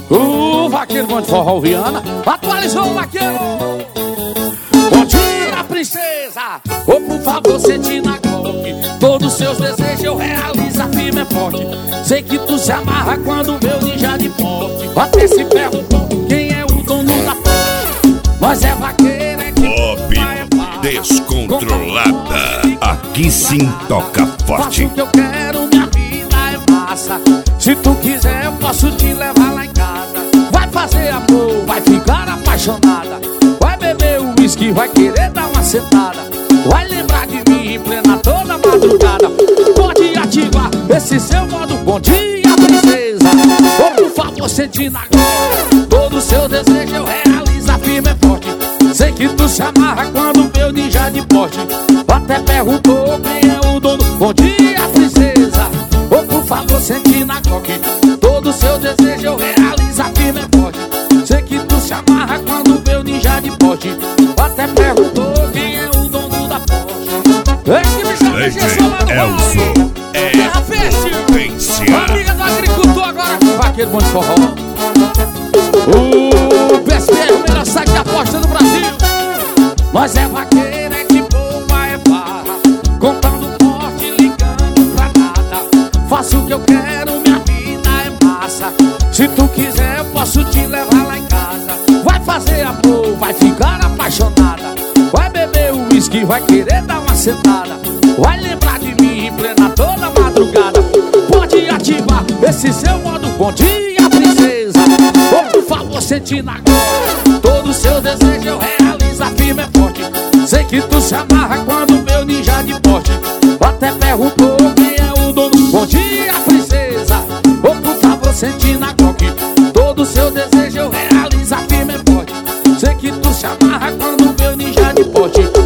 O vaqueiro bom de forró Viana atualizou o vaqueiro. Bom dia, princesa. Ou por favor, sente na coque. Todos os seus desejos eu realizo, firme é forte. Sei que tu se amarra quando vê o ninja de porte. Até se perguntou quem é o dono da porte. Nós é vaqueiro, é que Pop descontrolada. Aqui sim toca forte. faço o que eu quero, minha vida é massa. Se tu quiser eu posso te levar lá em casa. Vai fazer amor, vai ficar apaixonada. Vai beber o uísque, vai querer dar uma sentada. Vai lembrar de mim em plena toda madrugada. Pode ativar esse seu modo bom dia, princesa. Ou por favor, sente na glória. Todo o seu desejo eu realizo, firme é forte. Sei que tu se amarra quando vê o ninja de porte. Até perguntou quem é o dono. Bom dia, princesa. Ou por favor, sente na coque. Todo o seu desejo eu realizo, firme é forte. Sei que tu se amarra quando vê o ninja de porte. Até perguntou quem é o dono da Porsche. Esse me chama de Jesus lá no Elson é Terra Feste. venciar. Amiga do agricultor agora. Vaqueiro bom de forró. O PSPR, o melhor site de aposta do Brasil. Nós é vaqueiro, é que boa, é barra. Contando forte, ligando pra nada. Faço o que eu quero, minha vida é massa. Se tu quiser eu posso te levar lá em casa. Vai fazer amor, vai ficar apaixonada. Vai beber o uísque, vai querer dar uma sentada. Vai lembrar de mim em plena toda madrugada. Pode ativar esse seu modo bom dia, princesa. Ou por favor, sente na glória. Todo o seu desejo eu realizo, firme é forte. Sei que tu se amarra quando vê o ninja de porte. Até perguntou quem é o dono. Bom dia, princesa. Ou por favor, sente na coque. Todo o seu desejo eu realizo, firme é forte. Sei que tu se amarra quando vê o ninja de porte.